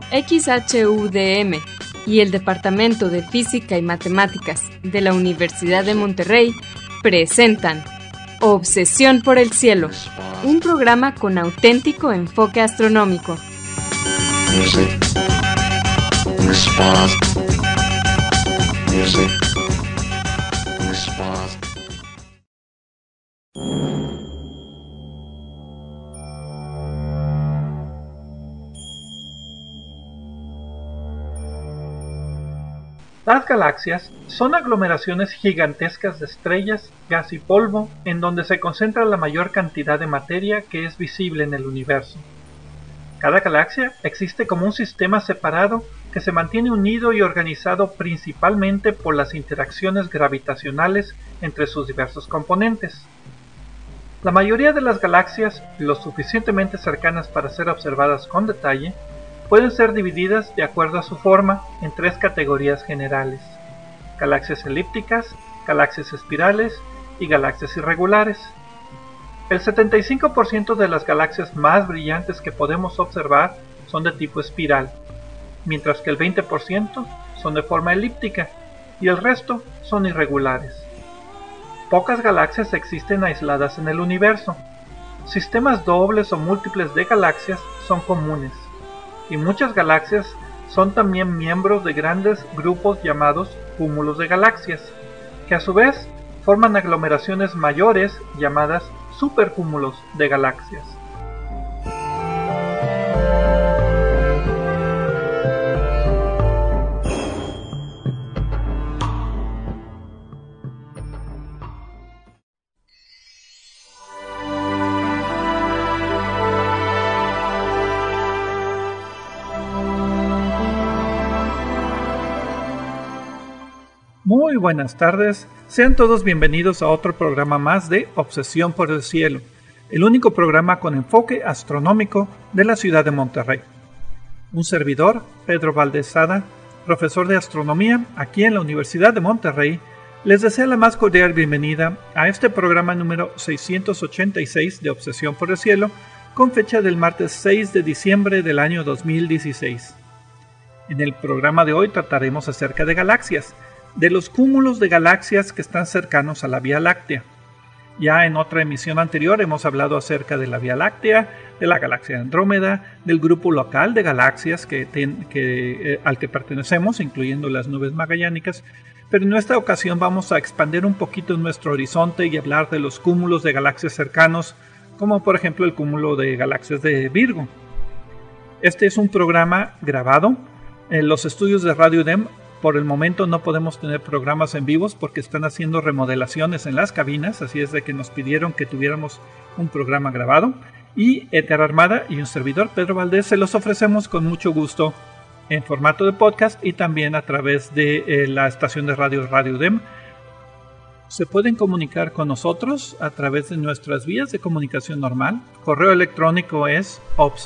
XHUDM y el Departamento de Física y Matemáticas de la Universidad de Monterrey presentan Obsesión por el Cielo, un programa con auténtico enfoque astronómico. Las galaxias son aglomeraciones gigantescas de estrellas, gas y polvo en donde se concentra la mayor cantidad de materia que es visible en el universo. Cada galaxia existe como un sistema separado que se mantiene unido y organizado principalmente por las interacciones gravitacionales entre sus diversos componentes. La mayoría de las galaxias, lo suficientemente cercanas para ser observadas con detalle, pueden ser divididas de acuerdo a su forma en tres categorías generales: galaxias elípticas, galaxias espirales y galaxias irregulares. El 75% de las galaxias más brillantes que podemos observar son de tipo espiral, mientras que el 20% son de forma elíptica y el resto son irregulares. Pocas galaxias existen aisladas en el universo. Sistemas dobles o múltiples de galaxias son comunes, y muchas galaxias son también miembros de grandes grupos llamados cúmulos de galaxias, que a su vez forman aglomeraciones mayores llamadas supercúmulos de galaxias. Muy buenas tardes, sean todos bienvenidos a otro programa más de Obsesión por el Cielo, el único programa con enfoque astronómico de la ciudad de Monterrey. Un servidor, Pedro Valdez Sada, profesor de astronomía aquí en la Universidad de Monterrey, les desea la más cordial bienvenida a este programa número 686 de Obsesión por el Cielo, con fecha del martes 6 de diciembre del año 2016. En el programa de hoy trataremos acerca de galaxias, de los cúmulos de galaxias que están cercanos a la Vía Láctea. Ya en otra emisión anterior hemos hablado acerca de la Vía Láctea, de la galaxia Andrómeda, del grupo local de galaxias al que pertenecemos, incluyendo las nubes magallánicas, pero en esta ocasión vamos a expandir un poquito nuestro horizonte y hablar de los cúmulos de galaxias cercanos, como por ejemplo el cúmulo de galaxias de Virgo. Este es un programa grabado en los estudios de Radio UDEM. Por el momento no podemos tener programas en vivos porque están haciendo remodelaciones en las cabinas, así es de que nos pidieron que tuviéramos un programa grabado. Y Edgar Armada y un servidor, Pedro Valdez, se los ofrecemos con mucho gusto en formato de podcast y también a través de la estación de radio UDEM. Se pueden comunicar con nosotros a través de nuestras vías de comunicación normal. Correo electrónico es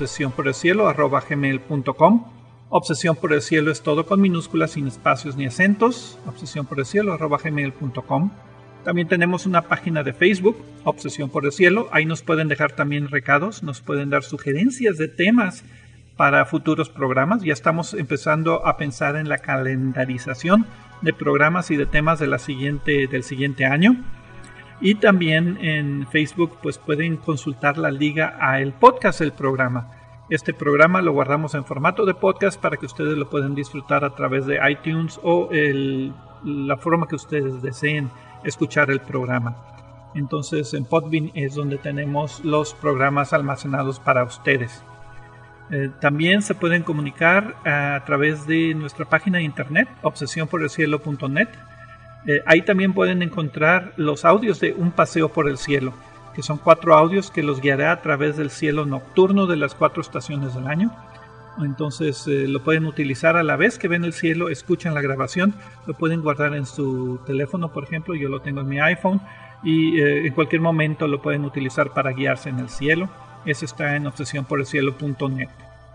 obsesionporelcielo@gmail.com. Obsesión por el Cielo es todo con minúsculas, sin espacios ni acentos. obsesionporelcielo@gmail.com. También tenemos una página de Facebook, Obsesión por el Cielo. Ahí nos pueden dejar también recados, nos pueden dar sugerencias de temas para futuros programas. Ya estamos empezando a pensar en la calendarización de programas y de temas del siguiente año. Y también en Facebook pues pueden consultar la liga a el podcast del programa. Este programa lo guardamos en formato de podcast para que ustedes lo puedan disfrutar a través de iTunes o la forma que ustedes deseen escuchar el programa. Entonces en Podbean es donde tenemos los programas almacenados para ustedes. También se pueden comunicar a través de nuestra página de internet, obsesionporelcielo.net. Ahí también pueden encontrar los audios de Un Paseo por el Cielo, que son 4 audios que los guiará a través del cielo nocturno de las 4 estaciones del año. Entonces lo pueden utilizar a la vez que ven el cielo, escuchan la grabación, lo pueden guardar en su teléfono, por ejemplo, yo lo tengo en mi iPhone, y en cualquier momento lo pueden utilizar para guiarse en el cielo. Eso está en obsesionporelcielo.net.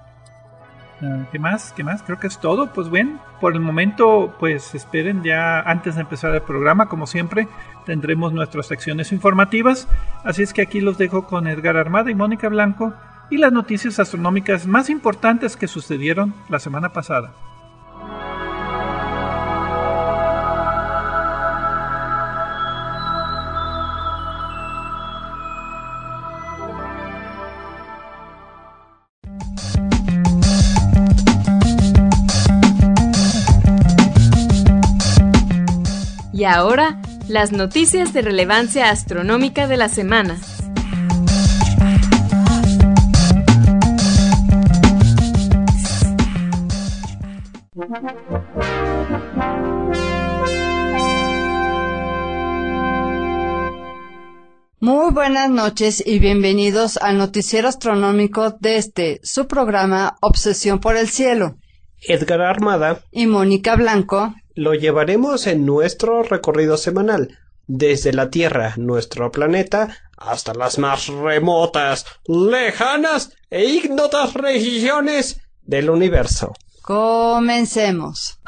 ¿Qué más? Creo que es todo. Pues bien, por el momento, pues esperen ya antes de empezar el programa, como siempre, tendremos nuestras secciones informativas. Así es que aquí los dejo con Edgar Armada y Mónica Blanco y las noticias astronómicas más importantes que sucedieron la semana pasada. Y ahora, las noticias de relevancia astronómica de la semana. Muy buenas noches y bienvenidos al noticiero astronómico de su programa Obsesión por el Cielo. Edgar Armada y Mónica Blanco lo llevaremos en nuestro recorrido semanal, desde la Tierra, nuestro planeta, hasta las más remotas, lejanas e ignotas regiones del universo. Comencemos.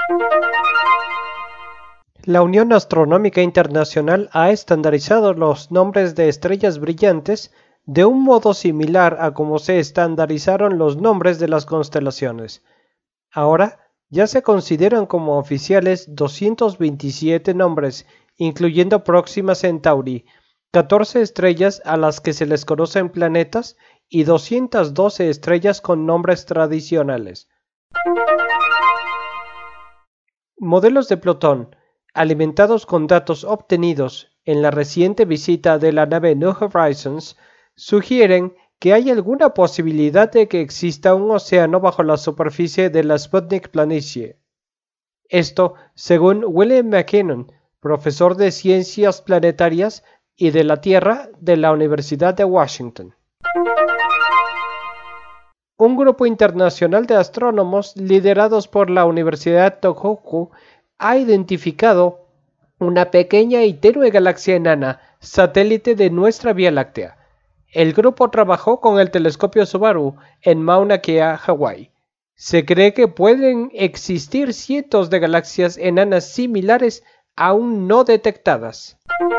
La Unión Astronómica Internacional ha estandarizado los nombres de estrellas brillantes de un modo similar a como se estandarizaron los nombres de las constelaciones. Ahora ya se consideran como oficiales 227 nombres, incluyendo Próxima Centauri, 14 estrellas a las que se les conocen planetas y 212 estrellas con nombres tradicionales. Modelos de Plutón, alimentados con datos obtenidos en la reciente visita de la nave New Horizons, sugieren que hay alguna posibilidad de que exista un océano bajo la superficie de la Sputnik Planicie. Esto, según William McKinnon, profesor de Ciencias Planetarias y de la Tierra de la Universidad de Washington. Un grupo internacional de astrónomos liderados por la Universidad Tohoku ha identificado una pequeña y tenue galaxia enana, satélite de nuestra Vía Láctea. El grupo trabajó con el telescopio Subaru en Mauna Kea, Hawái. Se cree que pueden existir cientos de galaxias enanas similares aún no detectadas.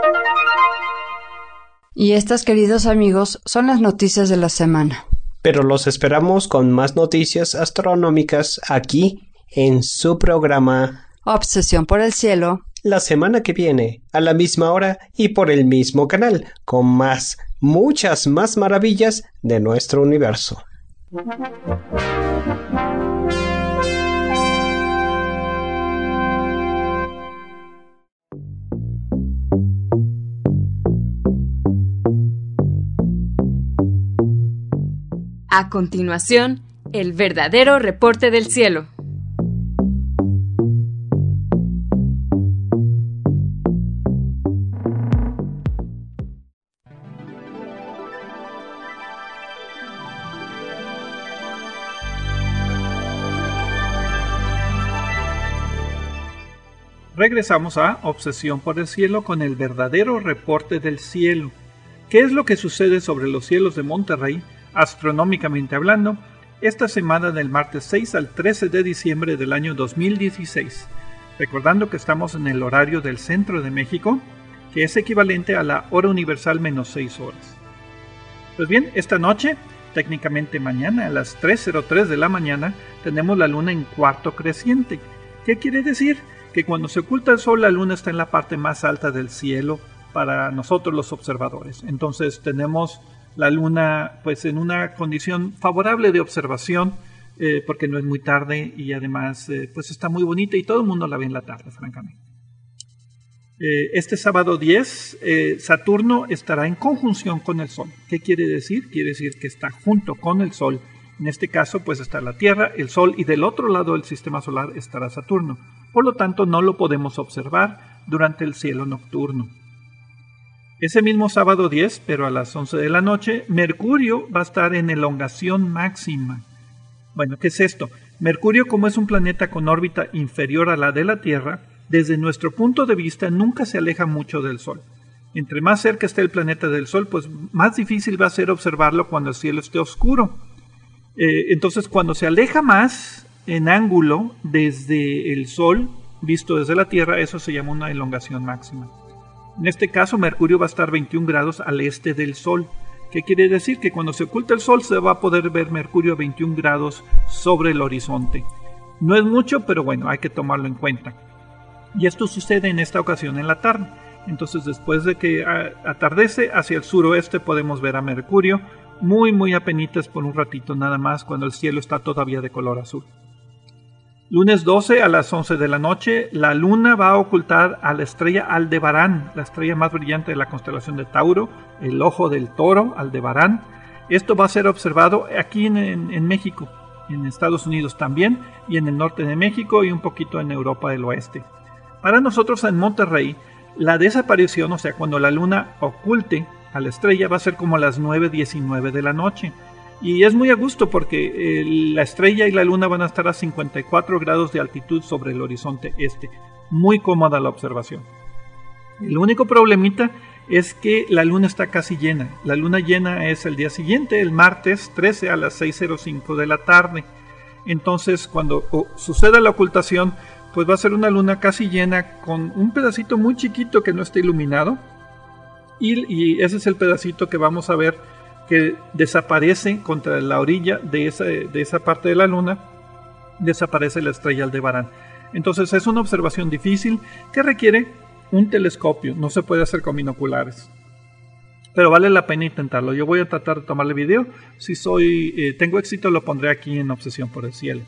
Y estas, queridos amigos, son las noticias de la semana. Pero los esperamos con más noticias astronómicas aquí en su programa Obsesión por el Cielo, la semana que viene, a la misma hora y por el mismo canal, con muchas más maravillas de nuestro universo. A continuación, el verdadero reporte del cielo. Regresamos a Obsesión por el Cielo con el verdadero reporte del cielo. ¿Qué es lo que sucede sobre los cielos de Monterrey, astronómicamente hablando, esta semana del martes 6 al 13 de diciembre del año 2016? Recordando que estamos en el horario del centro de México, que es equivalente a la hora universal menos 6 horas. Pues bien, esta noche, técnicamente mañana a las 3:03 de la mañana, tenemos la luna en cuarto creciente. ¿Qué quiere decir? Que cuando se oculta el sol, la luna está en la parte más alta del cielo para nosotros los observadores. Entonces tenemos la luna pues en una condición favorable de observación, porque no es muy tarde y además pues está muy bonita y todo el mundo la ve en la tarde, francamente. Este sábado 10, Saturno estará en conjunción con el Sol. ¿Qué quiere decir? Quiere decir que está junto con el Sol. En este caso, pues está la Tierra, el Sol y del otro lado del sistema solar estará Saturno. Por lo tanto, no lo podemos observar durante el cielo nocturno. Ese mismo sábado 10, pero a las 11 de la noche, Mercurio va a estar en elongación máxima. Bueno, ¿qué es esto? Mercurio, como es un planeta con órbita inferior a la de la Tierra, desde nuestro punto de vista nunca se aleja mucho del Sol. Entre más cerca esté el planeta del Sol, pues más difícil va a ser observarlo cuando el cielo esté oscuro. Entonces, cuando se aleja más en ángulo desde el Sol, visto desde la Tierra, eso se llama una elongación máxima. En este caso, Mercurio va a estar 21 grados al este del Sol. ¿Qué quiere decir? Que cuando se oculta el sol se va a poder ver Mercurio a 21 grados sobre el horizonte. No es mucho, pero bueno, hay que tomarlo en cuenta. Y esto sucede en esta ocasión en la tarde. Entonces, después de que atardece, hacia el suroeste podemos ver a Mercurio muy apenitas por un ratito nada más, cuando el cielo está todavía de color azul. Lunes 12 a las 11 de la noche, la luna va a ocultar a la estrella Aldebarán, la estrella más brillante de la constelación de Tauro, el ojo del toro, Aldebarán. Esto va a ser observado aquí en México, en Estados Unidos también, y en el norte de México y un poquito en Europa del Oeste. Para nosotros en Monterrey, la desaparición, o sea, cuando la luna oculte a la estrella, va a ser como a las 9:19 de la noche. Y es muy a gusto porque la estrella y la luna van a estar a 54 grados de altitud sobre el horizonte este. Muy cómoda la observación. El único problemita es que la luna está casi llena. La luna llena es el día siguiente, el martes 13 a las 6:05 de la tarde. Entonces, cuando suceda la ocultación, pues va a ser una luna casi llena con un pedacito muy chiquito que no está iluminado. Y ese es el pedacito que vamos a ver que desaparece contra la orilla de esa parte de la luna, desaparece la estrella Aldebarán. Entonces es una observación difícil que requiere un telescopio, no se puede hacer con binoculares. Pero vale la pena intentarlo. Yo voy a tratar de tomarle video. Si tengo éxito, lo pondré aquí en Obsesión por el Cielo.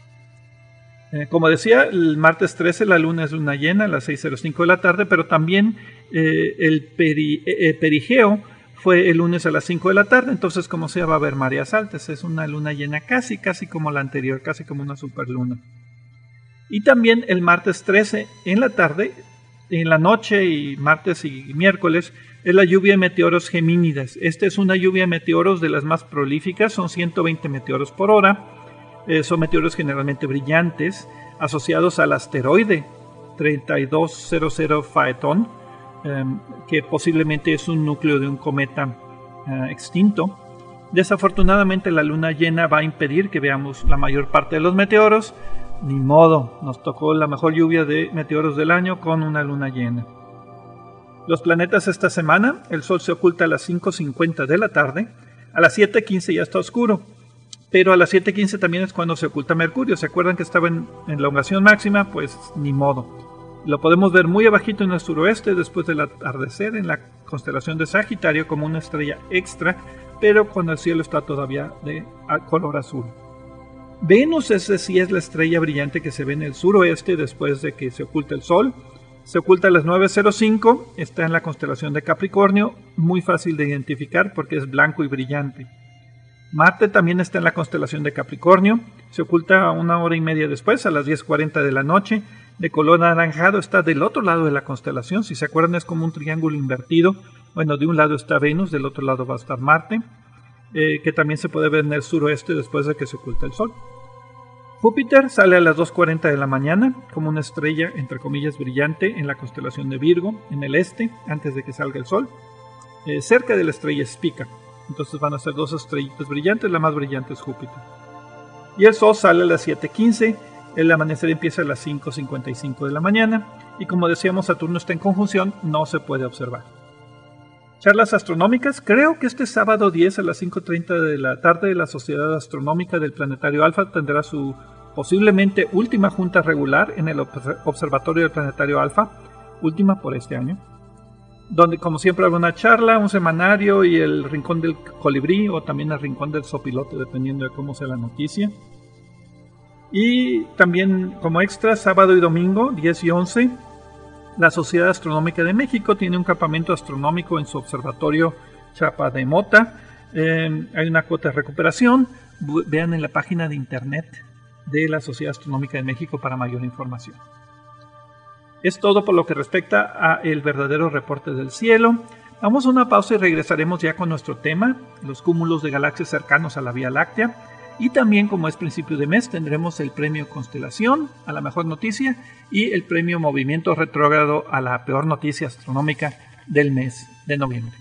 Como decía, el martes 13 la luna es luna llena a las 6:05 de la tarde, pero también el perigeo fue el lunes a las 5 de la tarde, entonces como sea va a haber mareas altas. Es una luna llena casi como la anterior, casi como una superluna. Y también el martes 13 en la tarde, en la noche y martes y miércoles, es la lluvia de meteoros gemínidas. Esta es una lluvia de meteoros de las más prolíficas, son 120 meteoros por hora. Son meteoros generalmente brillantes, asociados al asteroide 3200 Phaeton, que posiblemente es un núcleo de un cometa extinto. Desafortunadamente la luna llena va a impedir que veamos la mayor parte de los meteoros. Ni modo, nos tocó la mejor lluvia de meteoros del año con una luna llena. Los planetas esta semana, el Sol se oculta a las 5:50 de la tarde, a las 7:15 ya está oscuro, pero a las 7:15 también es cuando se oculta Mercurio. ¿Se acuerdan que estaba en elongación máxima? Pues ni modo. Lo podemos ver muy abajito en el suroeste después del atardecer en la constelación de Sagitario como una estrella extra, pero cuando el cielo está todavía de color azul. Venus sí es la estrella brillante que se ve en el suroeste después de que se oculta el Sol. Se oculta a las 9:05, está en la constelación de Capricornio, muy fácil de identificar porque es blanco y brillante. Marte también está en la constelación de Capricornio, se oculta 1 hora y media después, a las 10:40 de la noche, de color anaranjado, está del otro lado de la constelación. Si se acuerdan, es como un triángulo invertido. Bueno, de un lado está Venus, del otro lado va a estar Marte, que también se puede ver en el suroeste después de que se oculta el Sol. Júpiter sale a las 2:40 de la mañana como una estrella, entre comillas, brillante en la constelación de Virgo, en el este, antes de que salga el Sol, cerca de la estrella Spica. Entonces van a ser dos estrellitas brillantes, la más brillante es Júpiter. Y el Sol sale a las 7:15, el amanecer empieza a las 5:55 de la mañana, y como decíamos, Saturno está en conjunción, no se puede observar. Charlas astronómicas, creo que este sábado 10 a las 5:30 de la tarde la Sociedad Astronómica del Planetario Alfa tendrá su posiblemente última junta regular en el Observatorio del Planetario Alfa, última por este año, donde como siempre habrá una charla, un semanario y el Rincón del Colibrí o también el Rincón del Zopilote, dependiendo de cómo sea la noticia. Y también como extra, sábado y domingo 10 y 11, la Sociedad Astronómica de México tiene un campamento astronómico en su observatorio Chapa de Mota. Hay una cuota de recuperación. Vean en la página de internet de la Sociedad Astronómica de México para mayor información. Es todo por lo que respecta a el verdadero reporte del cielo. Vamos a una pausa y regresaremos ya con nuestro tema, los cúmulos de galaxias cercanos a la Vía Láctea. Y también, como es principio de mes, tendremos el premio Constelación a la mejor noticia y el premio Movimiento Retrógrado a la peor noticia astronómica del mes de noviembre.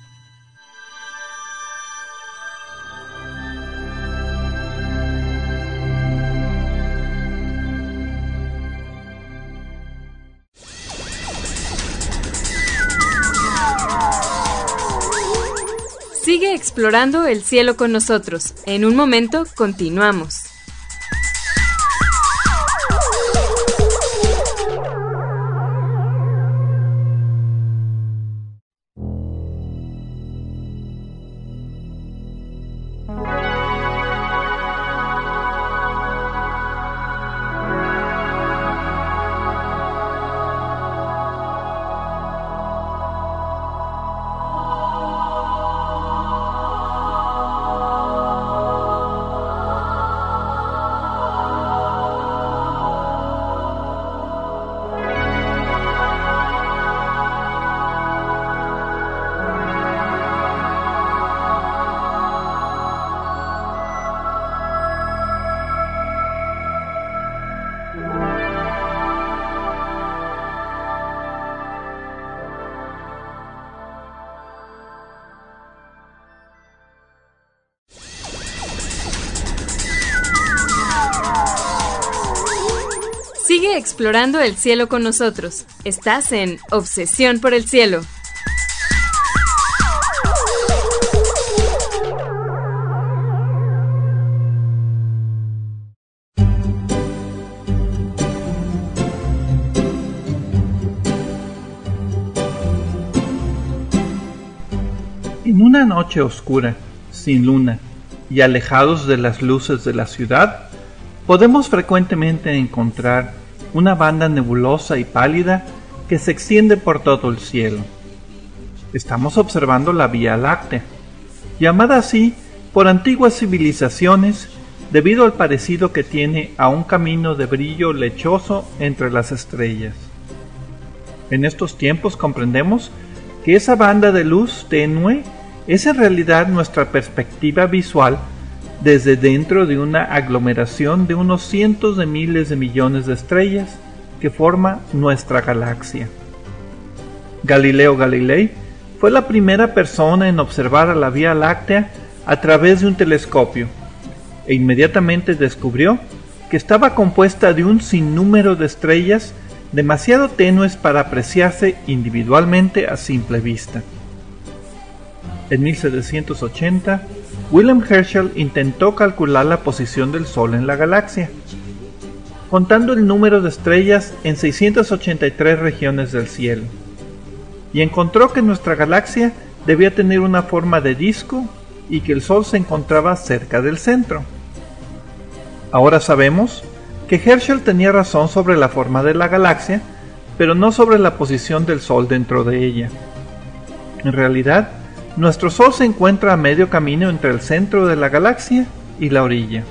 Sigue explorando el cielo con nosotros. En un momento, continuamos. Sigue explorando el cielo con nosotros. Estás en Obsesión por el Cielo. En una noche oscura, sin luna y alejados de las luces de la ciudad, podemos frecuentemente encontrar una banda nebulosa y pálida que se extiende por todo el cielo. Estamos observando la Vía Láctea, llamada así por antiguas civilizaciones debido al parecido que tiene a un camino de brillo lechoso entre las estrellas. En estos tiempos comprendemos que esa banda de luz tenue es en realidad nuestra perspectiva visual desde dentro de una aglomeración de unos cientos de miles de millones de estrellas que forma nuestra galaxia. Galileo Galilei fue la primera persona en observar a la Vía Láctea a través de un telescopio e inmediatamente descubrió que estaba compuesta de un sinnúmero de estrellas demasiado tenues para apreciarse individualmente a simple vista. En 1780, Wilhelm Herschel intentó calcular la posición del Sol en la galaxia, contando el número de estrellas en 683 regiones del cielo, y encontró que nuestra galaxia debía tener una forma de disco y que el Sol se encontraba cerca del centro. Ahora sabemos que Herschel tenía razón sobre la forma de la galaxia, pero no sobre la posición del Sol dentro de ella. En realidad, nuestro Sol se encuentra a medio camino entre el centro de la galaxia y la orilla.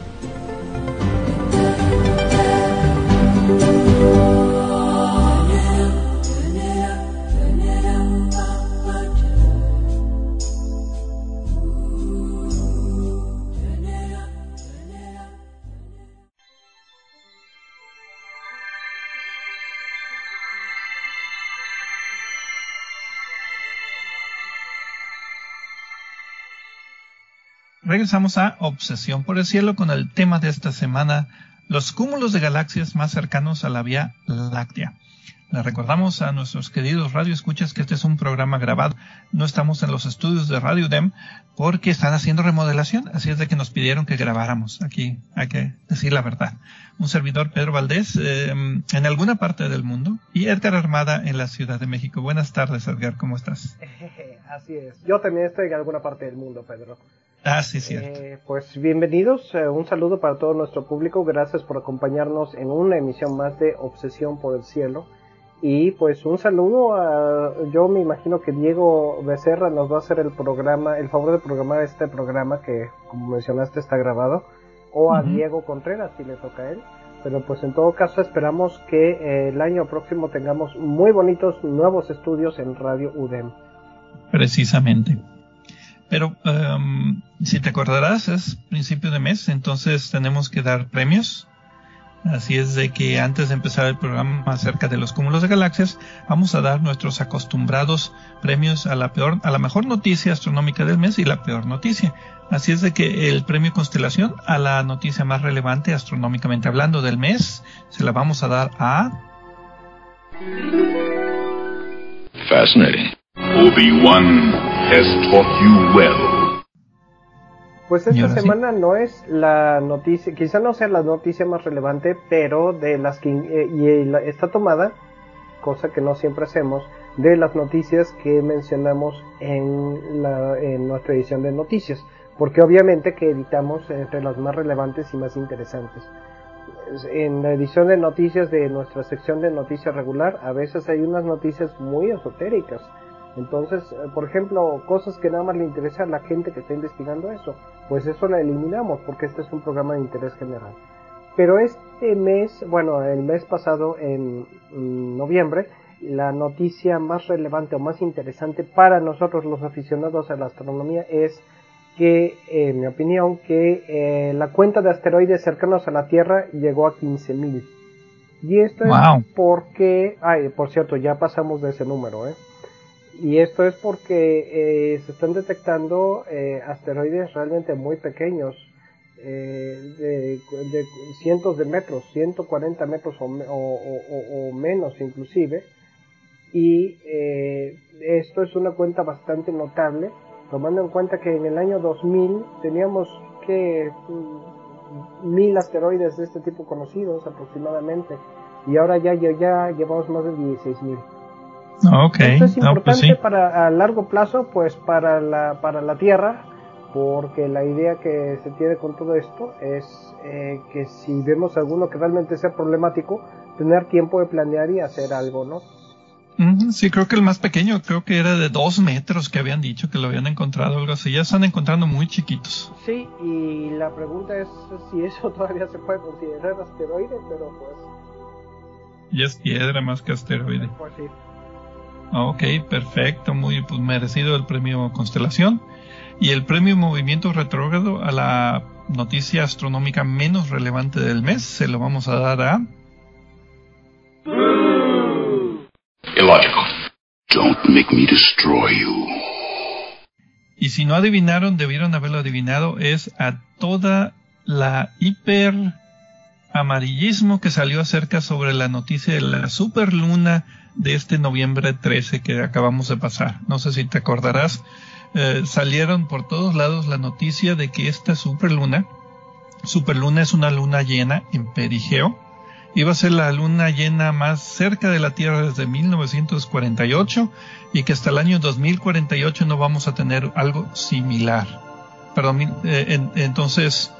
Regresamos a Obsesión por el Cielo con el tema de esta semana, los cúmulos de galaxias más cercanos a la Vía Láctea. Les recordamos a nuestros queridos radioescuchas que este es un programa grabado. No estamos en los estudios de Radio UDEM porque están haciendo remodelación, así es de que nos pidieron que grabáramos. Aquí hay que decir la verdad. Un servidor, Pedro Valdés, en alguna parte del mundo, y Edgar Armada en la Ciudad de México. Buenas tardes, Edgar, ¿cómo estás? Así es. Yo también estoy en alguna parte del mundo, Pedro. Ah, sí, cierto. Pues bienvenidos, un saludo para todo nuestro público, gracias por acompañarnos en una emisión más de Obsesión por el Cielo, y pues un saludo a, yo me imagino que Diego Becerra nos va a hacer el favor de programar este programa que, como mencionaste, está grabado, o a Diego Contreras si le toca a él, pero pues en todo caso esperamos que el año próximo tengamos muy bonitos nuevos estudios en Radio UDEM. Precisamente. Pero si te acordarás, es principio de mes, entonces tenemos que dar premios. Así es de que antes de empezar el programa acerca de los cúmulos de galaxias, vamos a dar nuestros acostumbrados premios a la mejor noticia astronómica del mes y la peor noticia. Así es de que el premio Constelación a la noticia más relevante astronómicamente hablando del mes, se la vamos a dar a... Fascinating. Obi-Wan has taught you well. Pues esta semana no es la noticia, quizá no sea la noticia más relevante, pero de las que está tomada, cosa que no siempre hacemos, de las noticias que mencionamos en nuestra edición de noticias, porque obviamente que editamos entre las más relevantes y más interesantes. En la edición de noticias de nuestra sección de noticias regular, a veces hay unas noticias muy esotéricas. Entonces, por ejemplo, cosas que nada más le interesa a la gente que está investigando eso, pues eso la eliminamos porque este es un programa de interés general. Pero este mes, bueno, el mes pasado, en noviembre, la noticia más relevante o más interesante para nosotros los aficionados a la astronomía es que, en mi opinión, que la cuenta de asteroides cercanos a la Tierra llegó a 15,000. Y esto es porque, por cierto, ya pasamos de ese número, Y esto es porque se están detectando asteroides realmente muy pequeños, de cientos de metros, 140 metros o menos inclusive, y esto es una cuenta bastante notable, tomando en cuenta que en el año 2000 teníamos que 1,000 asteroides de este tipo conocidos aproximadamente, y ahora ya llevamos más de 16,000. Okay. Esto es importante pues sí. para a largo plazo, pues para la Tierra, porque la idea que se tiene con todo esto es que si vemos alguno que realmente sea problemático, tener tiempo de planear y hacer algo, ¿no? Sí, creo que el más pequeño, creo que era de 2 metros que habían dicho que lo habían encontrado, algo así. Ya están encontrando muy chiquitos. Sí, y la pregunta es si eso todavía se puede considerar asteroide, pero pues... Y es piedra más que asteroide. Pues sí. Ok, perfecto, muy pues, merecido el premio Constelación. Y el premio Movimiento Retrógrado a la noticia astronómica menos relevante del mes se lo vamos a dar a... Illogical. Don't make me destroy you. Y si no adivinaron, debieron haberlo adivinado, es a toda la hiper amarillismo que salió acerca sobre la noticia de la superluna de este noviembre 13 que acabamos de pasar. No sé si te acordarás, salieron por todos lados la noticia de que esta superluna es una luna llena en perigeo. Iba a ser la luna llena más cerca de la Tierra desde 1948 y que hasta el año 2048 no vamos a tener algo similar. Perdón, entonces...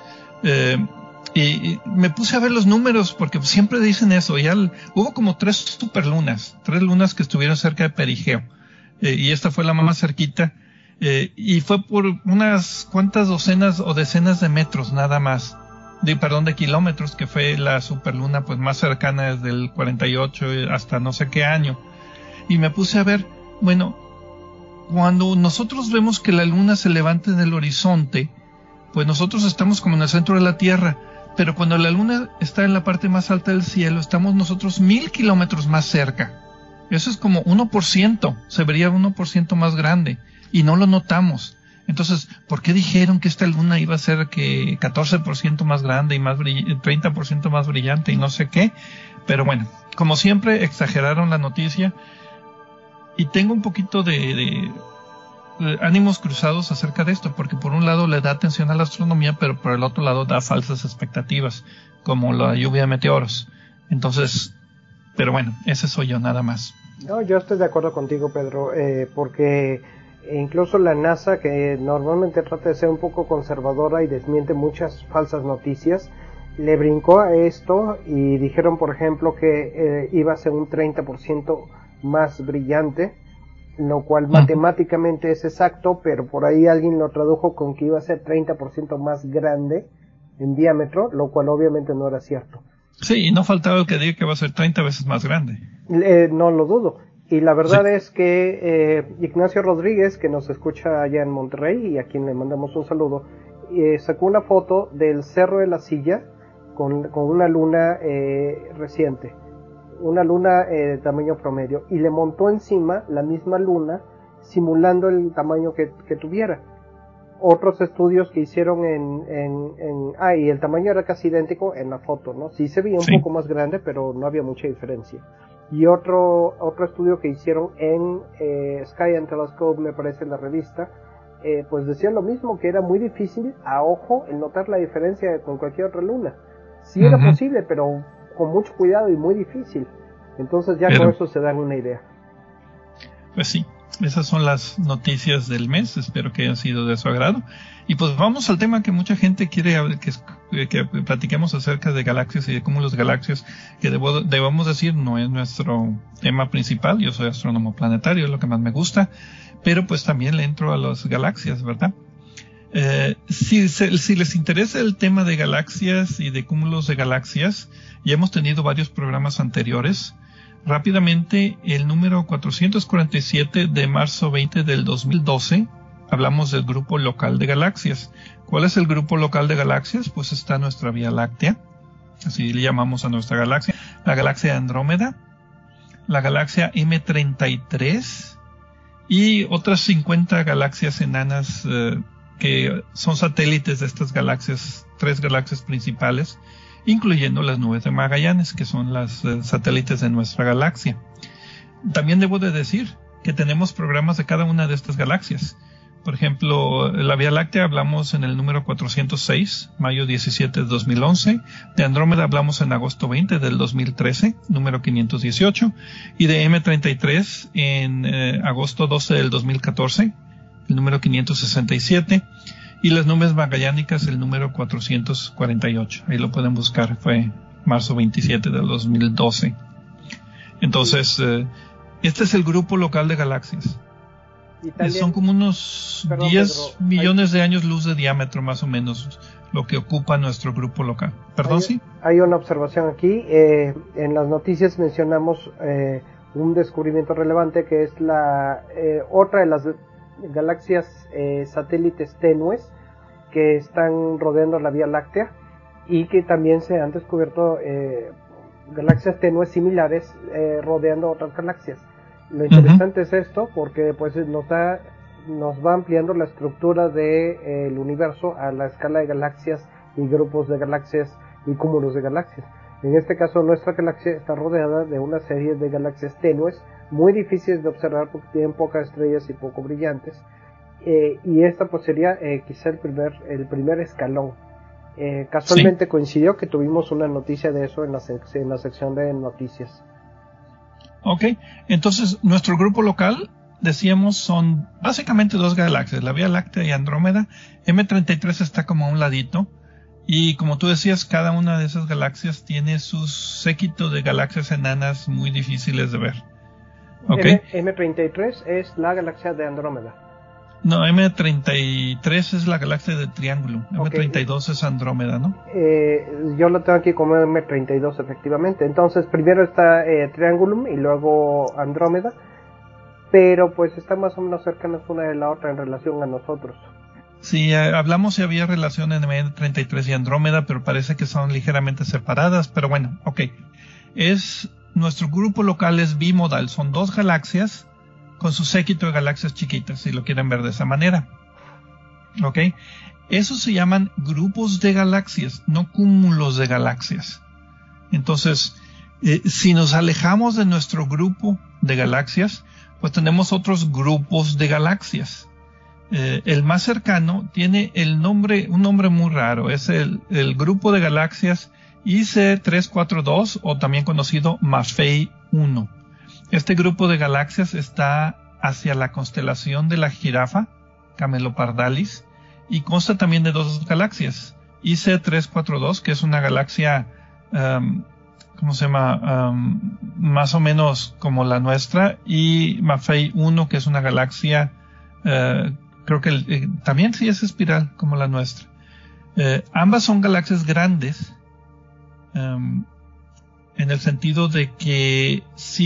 Y me puse a ver los números porque siempre dicen eso. Hubo como 3 superlunas, 3 lunas que estuvieron cerca de perigeo, y esta fue la más cerquita, y fue por unas cuantas docenas o decenas de metros nada más, de kilómetros, que fue la superluna pues más cercana desde el 48 hasta no sé qué año. Y me puse a ver, bueno, cuando nosotros vemos que la luna se levanta en el horizonte, pues nosotros estamos como en el centro de la Tierra. Pero cuando la luna está en la parte más alta del cielo, estamos nosotros 1,000 kilómetros más cerca. Eso es como 1%, se vería 1% más grande, y no lo notamos. Entonces, ¿por qué dijeron que esta luna iba a ser que 14% más grande y 30% más brillante y no sé qué? Pero bueno, como siempre, exageraron la noticia, y tengo un poquito de ánimos cruzados acerca de esto, porque por un lado le da atención a la astronomía, pero por el otro lado da falsas expectativas, como la lluvia de meteoros. Entonces, pero bueno, ese soy yo nada más. No, yo estoy de acuerdo contigo, Pedro, porque incluso la NASA, que normalmente trata de ser un poco conservadora y desmiente muchas falsas noticias, le brincó a esto y dijeron, por ejemplo, que iba a ser un 30% más brillante, lo cual matemáticamente es exacto, pero por ahí alguien lo tradujo con que iba a ser 30% más grande en diámetro, lo cual obviamente no era cierto. Sí, y no faltaba el que diga que va a ser 30 veces más grande. No lo dudo. Y la verdad es que Ignacio Rodríguez, que nos escucha allá en Monterrey y a quien le mandamos un saludo, sacó una foto del Cerro de la Silla con una luna reciente. Una luna de tamaño promedio, y le montó encima la misma luna simulando el tamaño que tuviera. Otros estudios que hicieron y el tamaño era casi idéntico en la foto, ¿no? Sí se veía un poco más grande, pero no había mucha diferencia. Y otro estudio que hicieron en Sky and Telescope, me parece, la revista, pues decía lo mismo, que era muy difícil a ojo el notar la diferencia con cualquier otra luna. Sí era posible, pero con mucho cuidado y muy difícil. Entonces ya con eso se dan una idea. Pues sí, esas son las noticias del mes, espero que hayan sido de su agrado. Y pues vamos al tema que mucha gente quiere que platiquemos acerca de galaxias y de cúmulos de galaxias, que debemos decir no es nuestro tema principal. Yo soy astrónomo planetario, es lo que más me gusta, pero pues también le entro a las galaxias, ¿verdad? Si les interesa el tema de galaxias y de cúmulos de galaxias, ya hemos tenido varios programas anteriores. Rápidamente, el número 447 de marzo 20 del 2012, hablamos del grupo local de galaxias. ¿Cuál es el grupo local de galaxias? Pues está nuestra Vía Láctea, así le llamamos a nuestra galaxia, la galaxia Andrómeda, la galaxia M33 y otras 50 galaxias enanas que son satélites de estas galaxias, 3 galaxias principales, incluyendo las nubes de Magallanes, que son las satélites de nuestra galaxia. También debo de decir que tenemos programas de cada una de estas galaxias. Por ejemplo, la Vía Láctea hablamos en el número 406, mayo 17 de 2011. De Andrómeda hablamos en agosto 20 del 2013, número 518. Y de M33 en agosto 12 del 2014, el número 567. Y las nubes magallánicas, el número 448. Ahí lo pueden buscar, fue marzo 27 del 2012. Entonces, este es el grupo local de galaxias. También, son como unos 10 Pedro, millones de años luz de diámetro, más o menos, lo que ocupa nuestro grupo local. ¿Perdón, sí? Hay una observación aquí. En las noticias mencionamos un descubrimiento relevante, que es la otra de las galaxias satélites tenues que están rodeando la Vía Láctea, y que también se han descubierto galaxias tenues similares rodeando otras galaxias. Lo interesante es esto, porque pues nos va ampliando la estructura del universo a la escala de galaxias y grupos de galaxias y cúmulos de galaxias. En este caso, nuestra galaxia está rodeada de una serie de galaxias tenues, muy difíciles de observar porque tienen pocas estrellas y poco brillantes, y esta pues sería quizá el primer escalón. Casualmente coincidió que tuvimos una noticia de eso en la sección de noticias. Ok, entonces nuestro grupo local, decíamos, son básicamente 2 galaxias, la Vía Láctea y Andrómeda. M33 está como a un ladito, y como tú decías, cada una de esas galaxias tiene su séquito de galaxias enanas muy difíciles de ver. Okay. M33 es la galaxia de Andrómeda. No, M33 es la galaxia del Triángulo. M32 es Andrómeda, ¿no? Yo lo tengo aquí como M32, efectivamente. Entonces, primero está Triangulum y luego Andrómeda, pero pues están más o menos cercanas una de la otra en relación a nosotros. Sí, hablamos si había relación en M33 y Andrómeda, pero parece que son ligeramente separadas, pero bueno, ok. Nuestro grupo local es bimodal, son 2 galaxias con su séquito de galaxias chiquitas, si lo quieren ver de esa manera. ¿Ok? Esos se llaman grupos de galaxias, no cúmulos de galaxias. Entonces, si nos alejamos de nuestro grupo de galaxias, pues tenemos otros grupos de galaxias. El más cercano tiene un nombre muy raro, es el grupo de galaxias IC342, o también conocido Maffei 1. Este grupo de galaxias está hacia la constelación de la Jirafa, Camelopardalis, y consta también de 2 galaxias, IC342, que es una galaxia, ¿cómo se llama? Más o menos como la nuestra, y Maffei 1, que es una galaxia, creo que también sí es espiral, como la nuestra. Ambas son galaxias grandes, en el sentido de que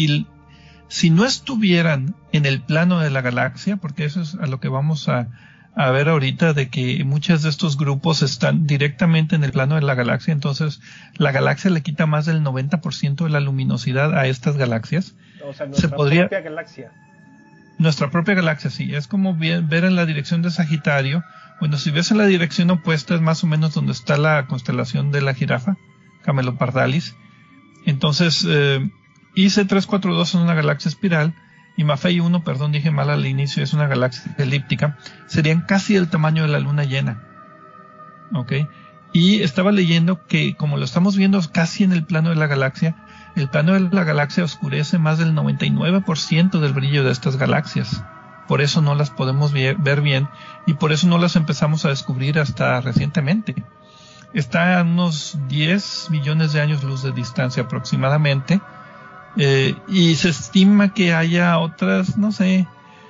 si no estuvieran en el plano de la galaxia, porque eso es a lo que vamos a ver ahorita, de que muchos de estos grupos están directamente en el plano de la galaxia, entonces la galaxia le quita más del 90% de la luminosidad a estas galaxias. O sea, propia galaxia. Nuestra propia galaxia, sí. Es como ver en la dirección de Sagitario. Bueno, si ves en la dirección opuesta es más o menos donde está la constelación de la Jirafa, Camelopardalis. Entonces, IC342 es una galaxia espiral, y Maffei 1, perdón, dije mal al inicio, es una galaxia elíptica, serían casi del tamaño de la luna llena. ¿Ok? Y estaba leyendo que como lo estamos viendo casi en el plano de la galaxia, el plano de la galaxia oscurece más del 99% del brillo de estas galaxias. Por eso no las podemos ver bien y por eso no las empezamos a descubrir hasta recientemente. Está a unos 10 millones de años luz de distancia aproximadamente, y se estima que haya otras, no sé,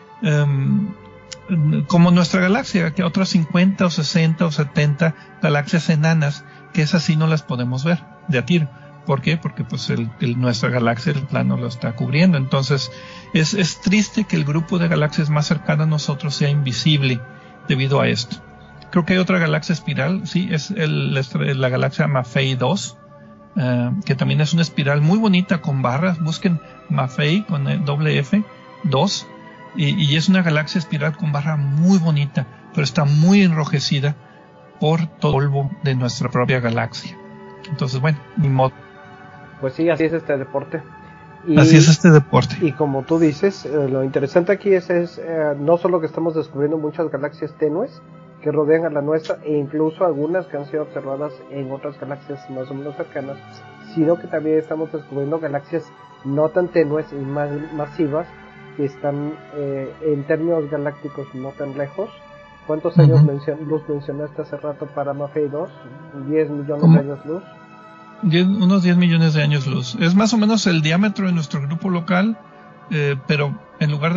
como nuestra galaxia, que otras 50 o 60 o 70 galaxias enanas, que esas sí no las podemos ver de a tiro. ¿Por qué? Porque pues nuestra galaxia, el plano lo está cubriendo. Entonces es triste que el grupo de galaxias más cercano a nosotros sea invisible debido a esto. Creo que hay otra galaxia espiral, sí, es la galaxia Maffei 2, que también es una espiral muy bonita con barras. Busquen Maffei con doble F 2 y es una galaxia espiral con barra muy bonita, pero está muy enrojecida por todo el polvo de nuestra propia galaxia. Entonces, bueno, ni modo. Pues sí, así es este deporte. Así es este deporte. Y como tú dices, lo interesante aquí es no solo que estamos descubriendo muchas galaxias tenues que rodean a la nuestra, e incluso algunas que han sido observadas en otras galaxias más o menos cercanas, sino que también estamos descubriendo galaxias no tan tenues y más masivas, que están en términos galácticos no tan lejos. ¿Cuántos años luz mencionaste hace rato para Maffei 2? 10 millones de años luz. Unos 10 millones de años luz. Es más o menos el diámetro de nuestro grupo local, pero en lugar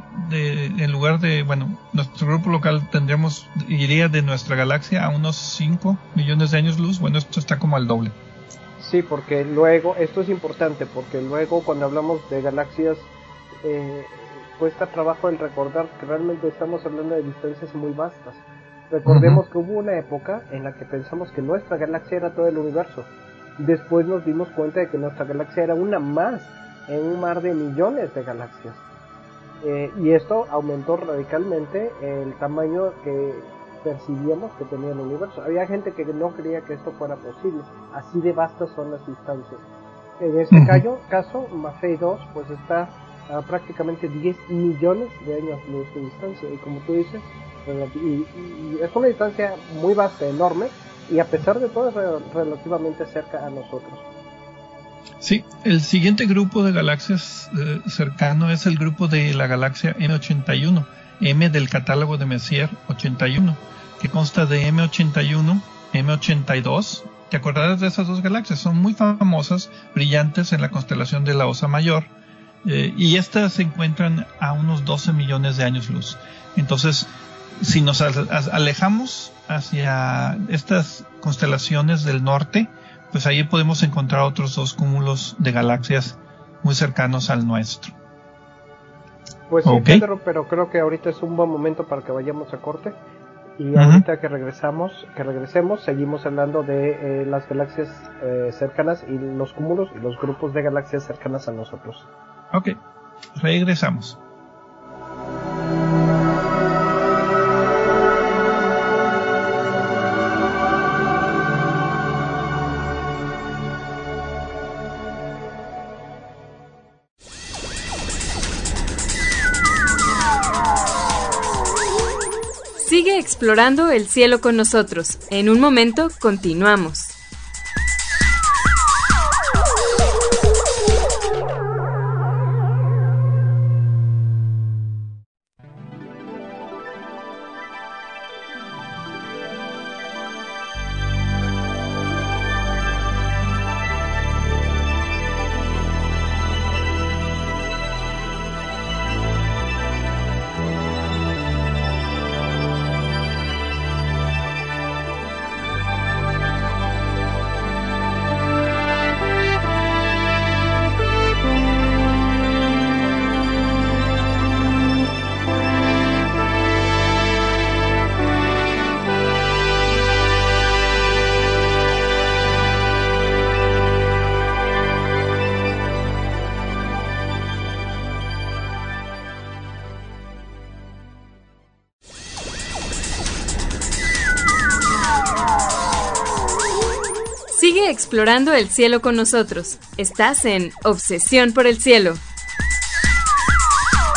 de, bueno, nuestro grupo local iría de nuestra galaxia a unos 5 millones de años luz. Bueno, esto está como al doble. Sí, porque luego, esto es importante, porque luego cuando hablamos de galaxias, cuesta trabajo el recordar que realmente estamos hablando de distancias muy vastas. Recordemos que hubo una época en la que pensamos que nuestra galaxia era todo el universo. Después nos dimos cuenta de que nuestra galaxia era una más en un mar de millones de galaxias. Y esto aumentó radicalmente el tamaño que percibíamos que tenía el universo. Había gente que no creía que esto fuera posible. Así de vastas son las distancias. En este caso, Maffei 2 pues está a prácticamente 10 millones de años luz de distancia. Y como tú dices, y es una distancia muy vasta, enorme, y a pesar de todo es relativamente cerca a nosotros. Sí, el siguiente grupo de galaxias cercano es el grupo de la galaxia M81, M del catálogo de Messier 81, que consta de M81, M82. ¿Te acordarás de esas dos galaxias? Son muy famosas, brillantes en la constelación de la Osa Mayor, y estas se encuentran a unos 12 millones de años luz. Entonces, si nos alejamos hacia estas constelaciones del norte, pues ahí podemos encontrar otros dos cúmulos de galaxias muy cercanos al nuestro. Pues sí, Pedro, pero creo que ahorita es un buen momento para que vayamos a corte. Y ahorita que regresemos, seguimos hablando de las galaxias cercanas y los cúmulos y los grupos de galaxias cercanas a nosotros. Ok, regresamos. Sigue explorando el cielo con nosotros. En un momento continuamos. Sigue explorando el cielo con nosotros. Estás en Obsesión por el Cielo.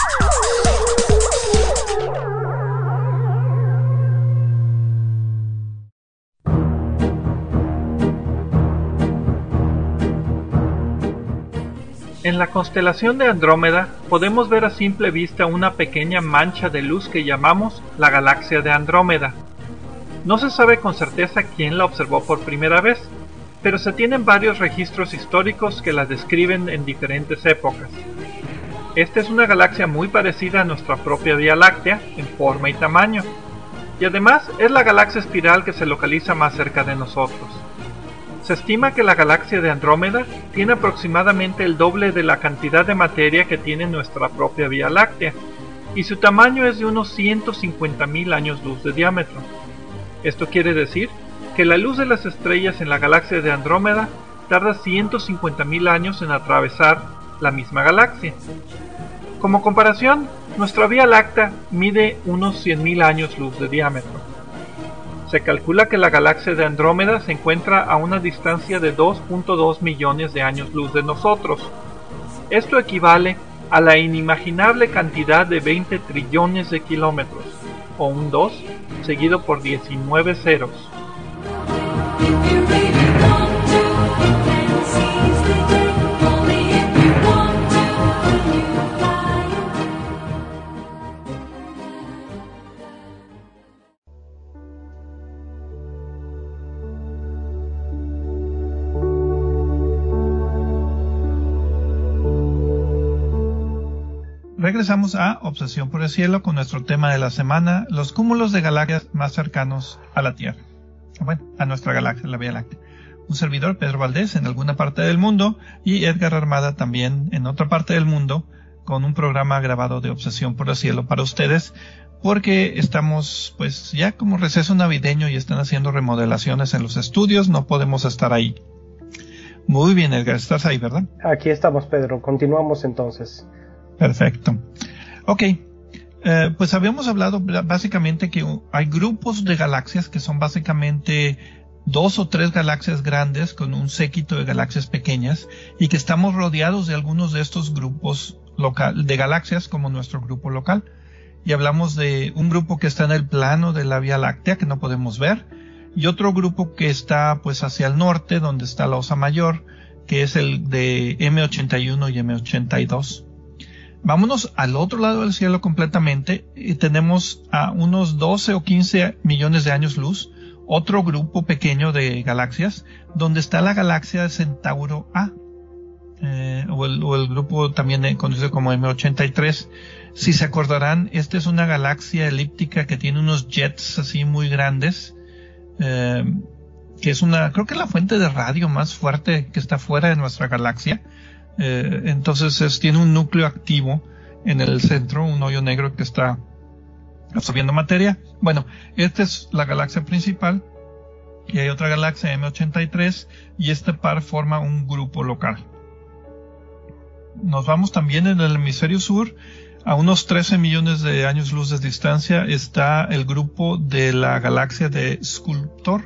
En la constelación de Andrómeda podemos ver a simple vista una pequeña mancha de luz que llamamos la galaxia de Andrómeda. No se sabe con certeza quién la observó por primera vez, pero se tienen varios registros históricos que la describen en diferentes épocas. Esta es una galaxia muy parecida a nuestra propia Vía Láctea en forma y tamaño, y además es la galaxia espiral que se localiza más cerca de nosotros. Se estima que la galaxia de Andrómeda tiene aproximadamente el doble de la cantidad de materia que tiene nuestra propia Vía Láctea, y su tamaño es de unos 150.000 años luz de diámetro. Esto quiere decir que la luz de las estrellas en la galaxia de Andrómeda tarda 150.000 años en atravesar la misma galaxia. Como comparación, nuestra Vía Láctea mide unos 100.000 años luz de diámetro. Se calcula que la galaxia de Andrómeda se encuentra a una distancia de 2.2 millones de años luz de nosotros. Esto equivale a la inimaginable cantidad de 20 trillones de kilómetros, o un 2 seguido por 19 ceros. Regresamos a Obsesión por el Cielo con nuestro tema de la semana, los cúmulos de galaxias más cercanos a la Tierra. Bueno, a nuestra galaxia, la Vía Láctea. Un servidor, Pedro Valdés, en alguna parte del mundo, y Edgar Armada también en otra parte del mundo, con un programa grabado de Obsesión por el Cielo para ustedes, porque estamos pues ya como receso navideño y están haciendo remodelaciones en los estudios, no podemos estar ahí. Muy bien, Edgar, estás ahí, ¿verdad? Aquí estamos, Pedro. Continuamos entonces. Perfecto. Ok, pues habíamos hablado básicamente que hay grupos de galaxias que son básicamente 2 o 3 galaxias grandes con un séquito de galaxias pequeñas y que estamos rodeados de algunos de estos grupos de galaxias como nuestro grupo local. Y hablamos de un grupo que está en el plano de la Vía Láctea que no podemos ver y otro grupo que está pues hacia el norte donde está la Osa Mayor, que es el de M81 y M82. Vámonos al otro lado del cielo completamente y tenemos a unos 12 o 15 millones de años luz, otro grupo pequeño de galaxias, donde está la galaxia de Centauro A, o el grupo también conocido como M83. Si se acordarán, esta es una galaxia elíptica que tiene unos jets así muy grandes, que es creo que es la fuente de radio más fuerte que está fuera de nuestra galaxia. Entonces tiene un núcleo activo en el centro, un hoyo negro que está absorbiendo materia. Bueno, esta es la galaxia principal y hay otra galaxia M83 y este par forma un grupo local. Nos vamos también en el hemisferio sur, a unos 13 millones de años luz de distancia está el grupo de la galaxia de Sculptor.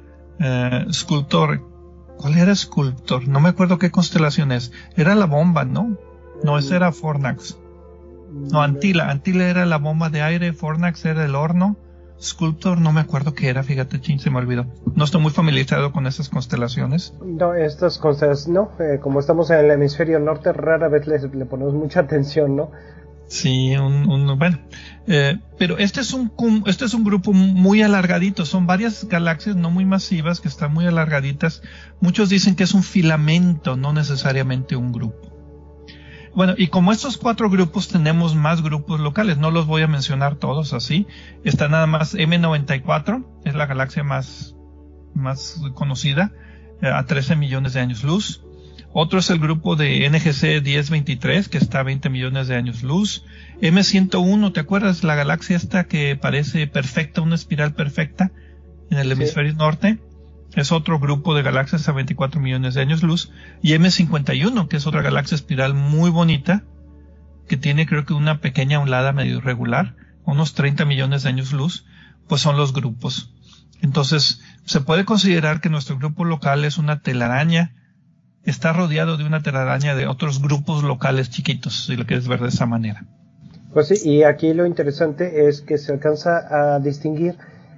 ¿Cuál era Sculptor? No me acuerdo qué constelación es. Era la bomba, ¿no? No, esa era Fornax. No, Antila era la bomba de aire, Fornax era el horno, Sculptor no me acuerdo qué era, fíjate, se me olvidó. No estoy muy familiarizado con esas constelaciones. No, estas constelaciones, no, como estamos en el hemisferio norte, rara vez le ponemos mucha atención, ¿no? Sí, bueno, pero este es un grupo muy alargadito, son varias galaxias no muy masivas que están muy alargaditas. Muchos dicen que es un filamento, no necesariamente un grupo. Bueno, y como estos 4 grupos tenemos más grupos locales, no los voy a mencionar todos así. Está nada más M94, es la galaxia más conocida, a 13 millones de años luz. Otro es el grupo de NGC 1023, que está a 20 millones de años luz. M101, ¿te acuerdas? La galaxia esta que parece perfecta, una espiral perfecta en el hemisferio norte. Es otro grupo de galaxias a 24 millones de años luz. Y M51, que es otra galaxia espiral muy bonita, que tiene creo que una pequeña ondulada medio irregular, unos 30 millones de años luz, pues son los grupos. Entonces, se puede considerar que nuestro grupo local es una telaraña, está rodeado de una telaraña de otros grupos locales chiquitos, si lo quieres ver de esa manera. Pues sí, y aquí lo interesante es que se alcanza a distinguir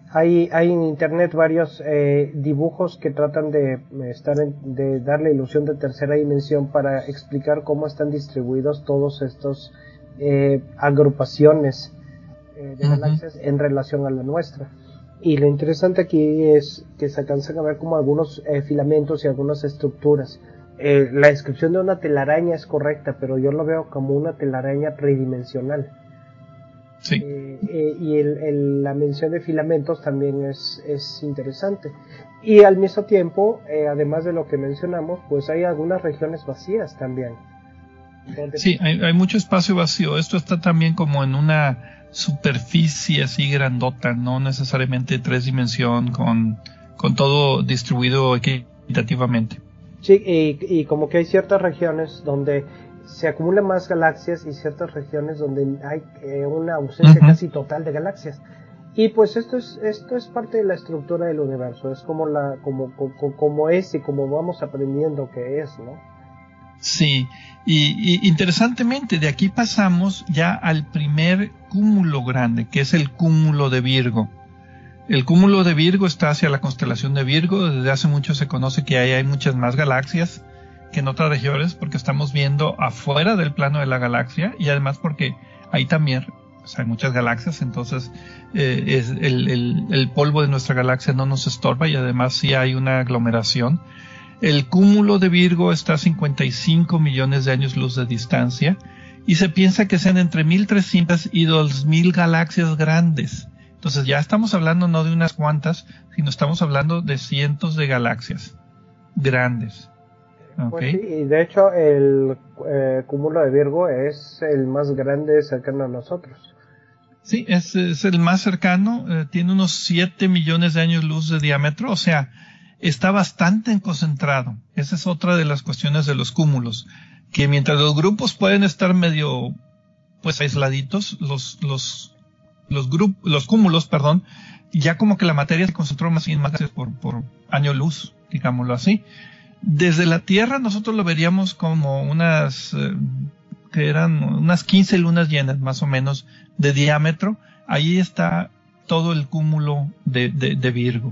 Hay en internet varios dibujos que tratan de dar la ilusión de tercera dimensión para explicar cómo están distribuidos todos estos agrupaciones de galaxias en relación a la nuestra. Y lo interesante aquí es que se alcanzan a ver como algunos filamentos y algunas estructuras. La descripción de una telaraña es correcta, pero yo lo veo como una telaraña tridimensional. Sí. Y la mención de filamentos también es interesante. Y al mismo tiempo, además de lo que mencionamos, pues hay algunas regiones vacías también. Sí, hay mucho espacio vacío. Esto está también como en una superficie así grandota, no necesariamente 3 dimensión con todo distribuido equitativamente. Sí, y como que hay ciertas regiones donde se acumulan más galaxias y ciertas regiones donde hay una ausencia casi total de galaxias. Y pues esto es parte de la estructura del universo, es como es y como vamos aprendiendo que es, ¿no? Sí, y interesantemente de aquí pasamos ya al primer cúmulo grande, que es el cúmulo de Virgo. El cúmulo de Virgo está hacia la constelación de Virgo. Desde hace mucho se conoce que ahí hay muchas más galaxias que en otras regiones, porque estamos viendo afuera del plano de la galaxia, y además porque ahí también hay muchas galaxias, entonces el polvo de nuestra galaxia no nos estorba, y además sí hay una aglomeración. El cúmulo de Virgo está a 55 millones de años luz de distancia, y se piensa que sean entre 1.300 y 2.000 galaxias grandes. Entonces ya estamos hablando no de unas cuantas, sino estamos hablando de cientos de galaxias grandes. Okay. Pues sí, y de hecho el cúmulo de Virgo es el más grande cercano a nosotros. Sí, es el más cercano, tiene unos 7 millones de años luz de diámetro, o sea, está bastante concentrado. Esa es otra de las cuestiones de los cúmulos, que mientras los grupos pueden estar medio pues aisladitos, los cúmulos, ya como que la materia se concentró más por año luz, digámoslo así. Desde la Tierra nosotros lo veríamos como unas 15 lunas llenas más o menos de diámetro. Ahí está todo el cúmulo de Virgo.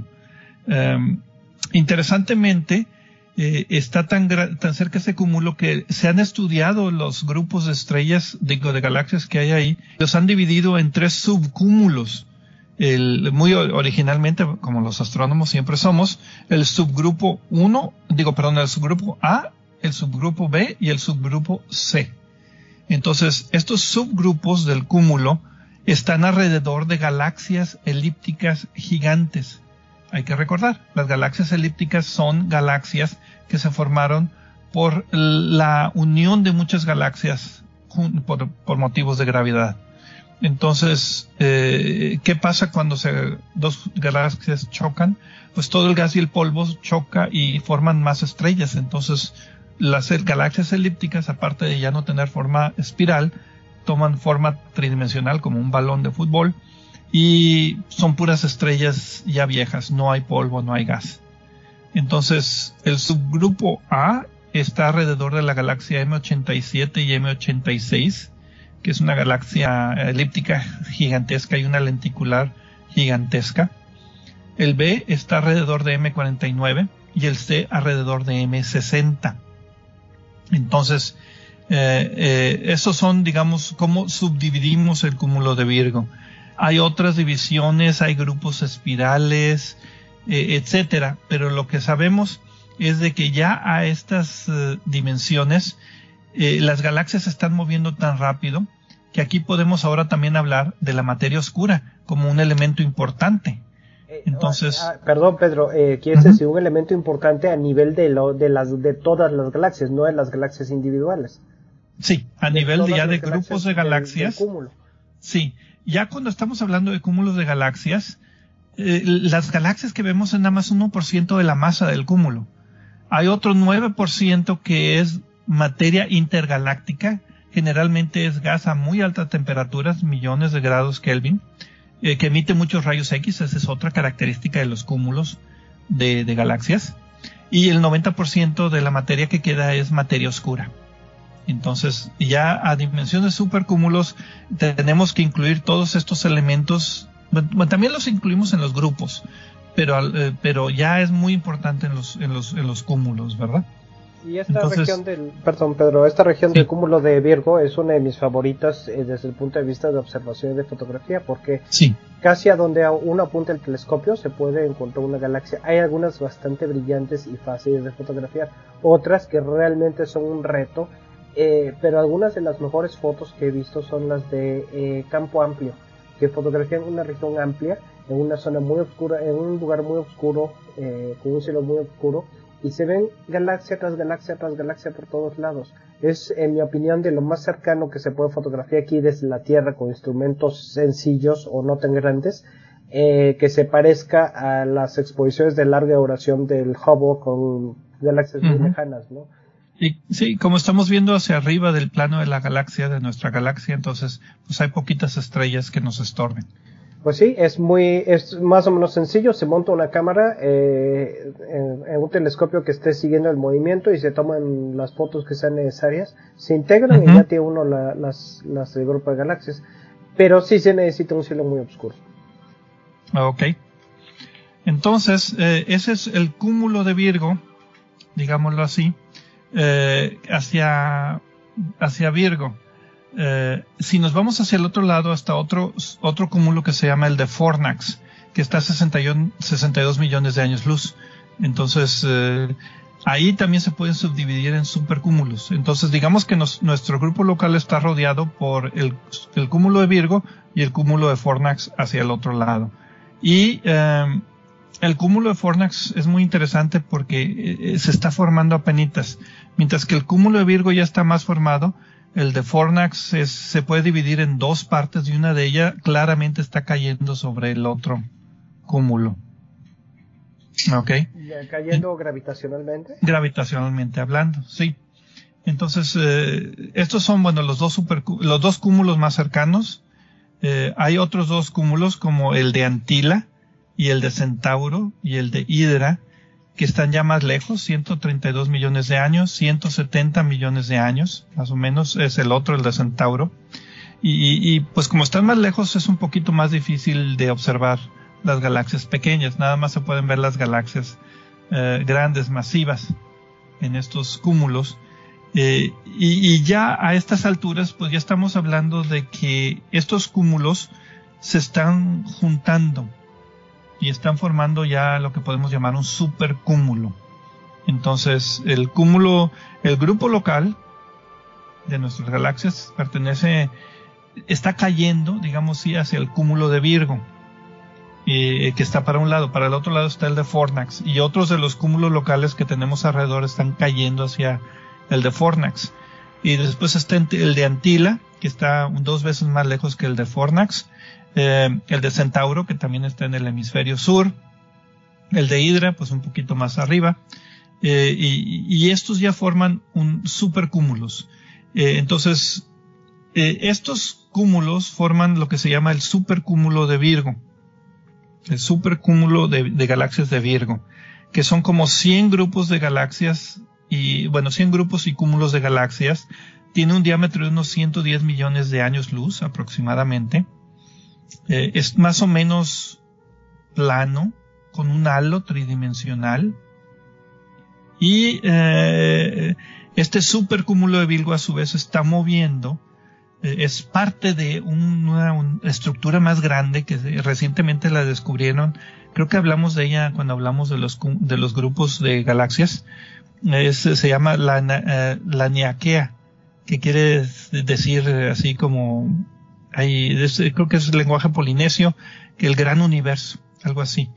Interesantemente, está tan cerca ese cúmulo que se han estudiado los grupos de estrellas, de galaxias que hay ahí. Los han dividido en 3 subcúmulos. Muy originalmente, como los astrónomos siempre somos, el subgrupo el subgrupo A, el subgrupo B y el subgrupo C. Entonces, estos subgrupos del cúmulo están alrededor de galaxias elípticas gigantes. Hay que recordar, las galaxias elípticas son galaxias que se formaron por la unión de muchas galaxias por motivos de gravedad. Entonces, ¿qué pasa cuando dos galaxias chocan? Pues todo el gas y el polvo choca y forman más estrellas. Entonces, las galaxias elípticas, aparte de ya no tener forma espiral, toman forma tridimensional como un balón de fútbol y son puras estrellas ya viejas, no hay polvo, no hay gas. Entonces, el subgrupo A está alrededor de la galaxia M87 y M86, que es una galaxia elíptica gigantesca y una lenticular gigantesca. El B está alrededor de M49 y el C alrededor de M60. Entonces, esos son, digamos, cómo subdividimos el cúmulo de Virgo. Hay otras divisiones, hay grupos espirales, etcétera, pero lo que sabemos es de que ya a estas dimensiones las galaxias se están moviendo tan rápido que aquí podemos ahora también hablar de la materia oscura como un elemento importante. Entonces, perdón, Pedro, ¿quieres decir un elemento importante a nivel de todas las galaxias, no de las galaxias individuales? Sí, a nivel de grupos de galaxias. Del cúmulo. Sí, ya cuando estamos hablando de cúmulos de galaxias, las galaxias que vemos es nada más 1% de la masa del cúmulo. Hay otro 9% que es materia intergaláctica, generalmente es gas a muy altas temperaturas, millones de grados Kelvin, que emite muchos rayos X. Esa es otra característica de los cúmulos de galaxias. Y el 90% de la materia que queda es materia oscura. Entonces, ya a dimensiones supercúmulos tenemos que incluir todos estos elementos Bueno, también los incluimos en los grupos, pero ya es muy importante en los cúmulos, ¿verdad? Y esta región del cúmulo de Virgo es una de mis favoritas desde el punto de vista de observación y de fotografía, porque casi a donde uno apunta el telescopio se puede encontrar una galaxia. Hay algunas bastante brillantes y fáciles de fotografiar, otras que realmente son un reto, pero algunas de las mejores fotos que he visto son las de campo amplio, que fotografían una región amplia en una zona muy oscura, en un lugar muy oscuro, con un cielo muy oscuro, y se ven galaxia tras galaxia tras galaxia por todos lados. Es, en mi opinión, de lo más cercano que se puede fotografiar aquí desde la Tierra con instrumentos sencillos o no tan grandes, que se parezca a las exposiciones de larga duración del Hubble con galaxias muy lejanas, ¿no? Y sí, como estamos viendo hacia arriba del plano de la galaxia, de nuestra galaxia, entonces pues hay poquitas estrellas que nos estorben. Pues sí, es más o menos sencillo. Se monta una cámara en un telescopio que esté siguiendo el movimiento y se toman las fotos que sean necesarias, se integran y ya tiene uno las del grupo de galaxias. Pero sí se necesita un cielo muy oscuro. Ok. Entonces, ese es el cúmulo de Virgo, digámoslo así, hacia Virgo. Si nos vamos hacia el otro lado, hasta otro cúmulo que se llama el de Fornax, que está a 62 millones de años luz. Entonces, ahí también se pueden subdividir en supercúmulos. Entonces, digamos que nuestro grupo local está rodeado por el cúmulo de Virgo y el cúmulo de Fornax hacia el otro lado. Y el cúmulo de Fornax es muy interesante porque se está formando apenitas, mientras que el cúmulo de Virgo ya está más formado. El de Fornax se puede dividir en dos partes y una de ellas claramente está cayendo sobre el otro cúmulo. ¿Ok? ¿Cayendo gravitacionalmente? Gravitacionalmente hablando, sí. Entonces, estos son, bueno, los dos cúmulos más cercanos. Hay otros dos cúmulos como el de Antila y el de Centauro y el de Hidra, que están ya más lejos, 132 millones de años, 170 millones de años, más o menos, es el otro, el de Centauro. Y pues como están más lejos es un poquito más difícil de observar las galaxias pequeñas, nada más se pueden ver las galaxias grandes, masivas, en estos cúmulos. Y ya a estas alturas, pues ya estamos hablando de que estos cúmulos se están juntando y están formando ya lo que podemos llamar un supercúmulo. Entonces, el grupo local de nuestras galaxias está cayendo, digamos así, hacia el cúmulo de Virgo, que está para un lado. Para el otro lado está el de Fornax, y otros de los cúmulos locales que tenemos alrededor están cayendo hacia el de Fornax. Y después está el de Antila, que está 2 veces más lejos que el de Fornax. El de Centauro, que también está en el hemisferio sur. El de Hidra, pues un poquito más arriba. Y estos ya forman un supercúmulos. Entonces, estos cúmulos forman lo que se llama el supercúmulo de Virgo. El supercúmulo de galaxias de Virgo, que son como 100 grupos de galaxias, 100 grupos y cúmulos de galaxias. Tiene un diámetro de unos 110 millones de años luz aproximadamente. Es más o menos plano, con un halo tridimensional. Y este supercúmulo de Virgo a su vez se está moviendo. Es parte de una estructura más grande que recientemente la descubrieron. Creo que hablamos de ella cuando hablamos de los grupos de galaxias. Se llama la Niaquea, que quiere decir así como... creo que es el lenguaje polinesio, que el gran universo, algo así.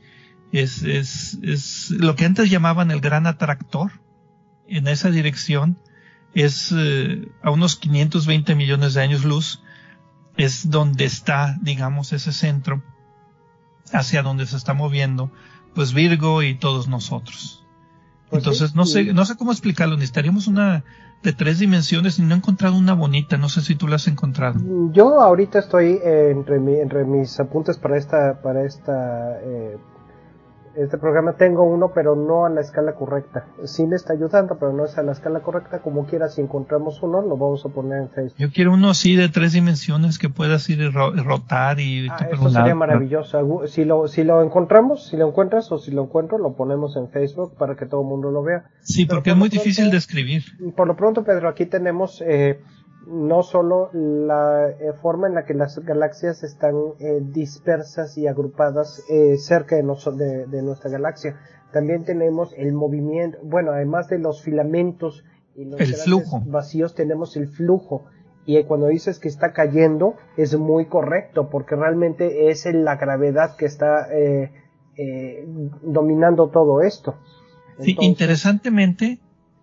Es lo que antes llamaban el gran atractor. En esa dirección es a unos 520 millones de años luz, es donde está, digamos, ese centro hacia donde se está moviendo pues Virgo y todos nosotros. Pues entonces sí, no sé cómo explicarlo. Necesitaríamos una de 3 dimensiones y no he encontrado una bonita. No sé si tú la has encontrado. Yo ahorita estoy entre mis apuntes para esta este programa. Tengo uno, pero no a la escala correcta. Sí me está ayudando, pero no es a la escala correcta. Como quiera, si encontramos uno, lo vamos a poner en Facebook. Yo quiero uno así de 3 dimensiones que puedas ir y rotar y... eso sería maravilloso. Si lo encontramos, si lo encuentras o si lo encuentro, lo ponemos en Facebook para que todo el mundo lo vea. Sí, pero porque es muy difícil de escribir. Por lo pronto, Pedro, aquí tenemos no solo la forma en la que las galaxias están dispersas y agrupadas cerca de nuestra galaxia. También tenemos el movimiento, bueno, además de los filamentos y los flujo vacíos, tenemos el flujo. Y cuando dices que está cayendo, es muy correcto, porque realmente es la gravedad que está dominando todo esto. Sí, interesantemente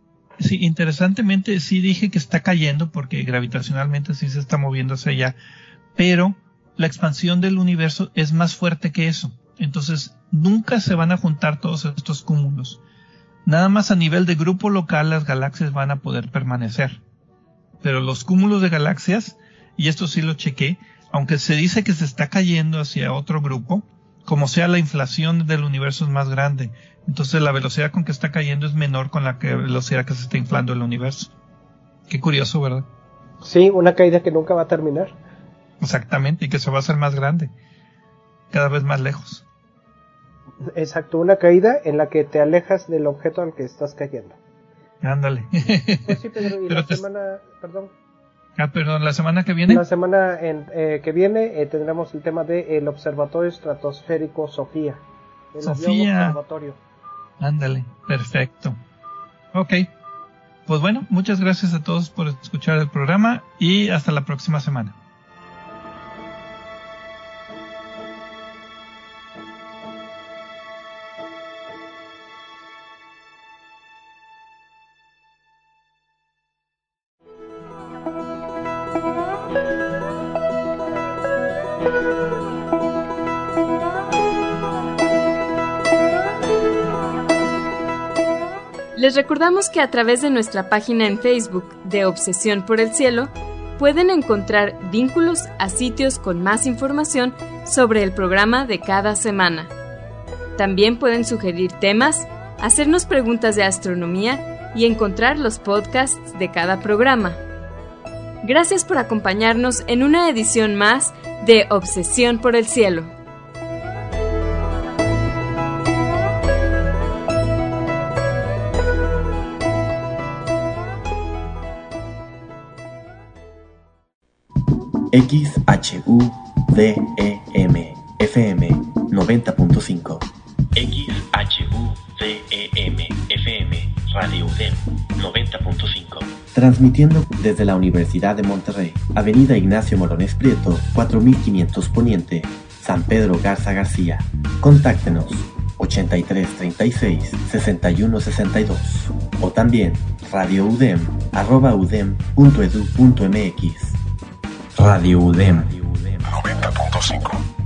sí dije que está cayendo, porque gravitacionalmente sí se está moviendo hacia allá, pero la expansión del universo es más fuerte que eso. Entonces nunca se van a juntar todos estos cúmulos. Nada más a nivel de grupo local las galaxias van a poder permanecer. Pero los cúmulos de galaxias, y esto sí lo chequé, aunque se dice que se está cayendo hacia otro grupo, como sea la inflación del universo es más grande, entonces la velocidad con que está cayendo es menor con la velocidad que se está inflando el universo. Qué curioso, ¿verdad? Sí, una caída que nunca va a terminar. Exactamente, y que se va a hacer más grande, cada vez más lejos. Exacto, una caída en la que te alejas del objeto al que estás cayendo. Ándale. Pues sí, Pedro, y la semana que viene. La semana que viene tendremos el tema del Observatorio Estratosférico Sofía. Sofía. Ándale, perfecto. Ok. Pues bueno, muchas gracias a todos por escuchar el programa y hasta la próxima semana. Les recordamos que a través de nuestra página en Facebook de Obsesión por el Cielo pueden encontrar vínculos a sitios con más información sobre el programa de cada semana. También pueden sugerir temas, hacernos preguntas de astronomía y encontrar los podcasts de cada programa. Gracias por acompañarnos en una edición más de Obsesión por el Cielo. XHUDEM FM 90.5. XHUDEM FM Radio UDEM 90.5. Transmitiendo desde la Universidad de Monterrey, Avenida Ignacio Morones Prieto, 4500 Poniente, San Pedro Garza García. Contáctenos 8336 6162 o también radioudem@udem.edu.mx. Radio UDEM 90.5.